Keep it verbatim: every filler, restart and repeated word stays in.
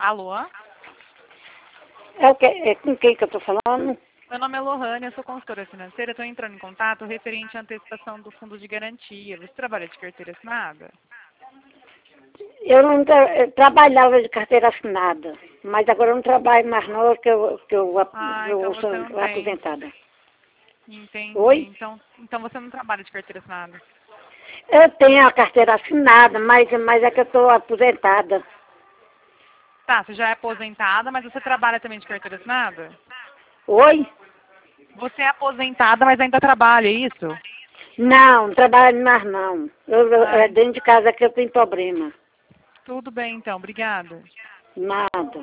Alô? É, o que, é com quem que eu estou falando? Meu nome é Lohane, eu sou consultora financeira. Estou entrando em contato referente à antecipação do fundo de garantia. Você trabalha de carteira assinada? Eu não tra eu trabalhava de carteira assinada, mas agora eu não trabalho mais não, que eu, que eu, Ah, eu então você não sou tem. aposentada. Entendi. Oi? Então, então você não trabalha de carteira assinada? Eu tenho a carteira assinada, mas, mas é que eu estou aposentada. Tá, você já é aposentada, mas você trabalha também de carteira assinada? Oi? Você é aposentada, mas ainda trabalha, é isso? Não, não trabalho mais não. Eu, eu, é Ai, dentro de casa que eu tenho problema. tudo bem então, obrigada. Nada.